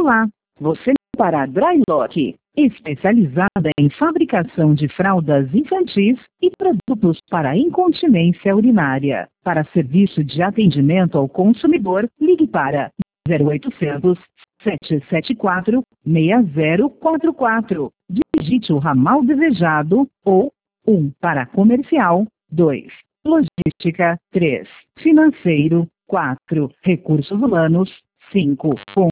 Olá, você para a Drylock, especializada em fabricação de fraldas infantis e produtos para incontinência urinária. Para serviço de atendimento ao consumidor, ligue para 0800 774 6044. Digite o ramal desejado ou 1 para comercial, 2 logística, 3 financeiro, 4 recursos humanos, 5 com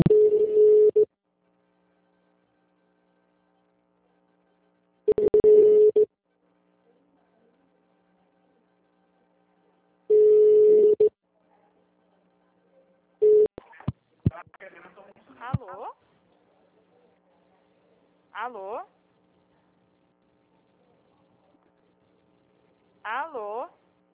Alô? Alô? Alô?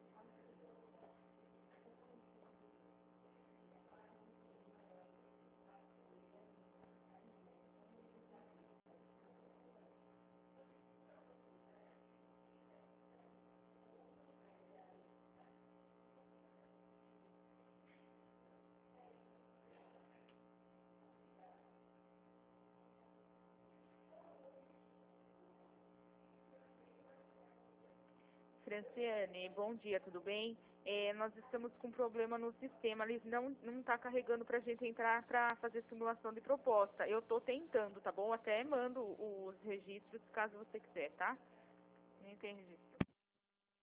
Franciane, bom dia, tudo bem? Nós estamos com problema no sistema, eles não tá carregando pra gente entrar para fazer simulação de proposta. Eu tô tentando, tá bom? Até mando os registros caso você quiser, tá? Não entendi.